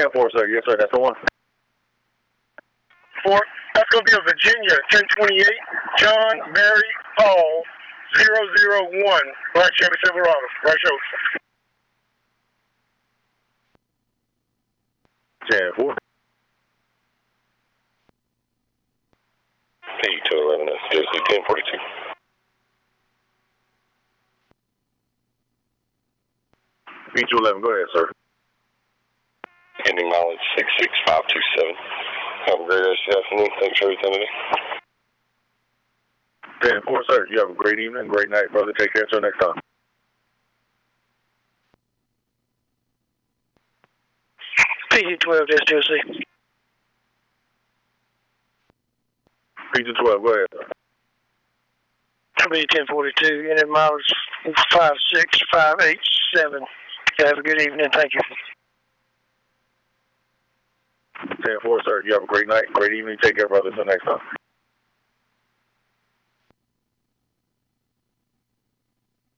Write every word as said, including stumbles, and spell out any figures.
ten four, sir. Yes, sir. That's the one. Four. That's going to be a Virginia, ten twenty-eight, John Mary Paul, zero zero one, Black Chevy Silverado, right shoulder. ten four. P two eleven, that's Jersey, ten forty-two. P two eleven, go ahead, sir. Ending mileage six six five two seven. Have a great rest of the afternoon. Thanks for everything today. ten four, sir. You have a great evening, great night, brother. Take care until next time. P G twelve, that's Tennessee. P two twelve, go ahead, sir. That'll be ten forty-two, ending mileage five six five eight seven. Have a good evening. Thank you. ten four, sir. You have a great night, great evening. Take care, brother. Until next time.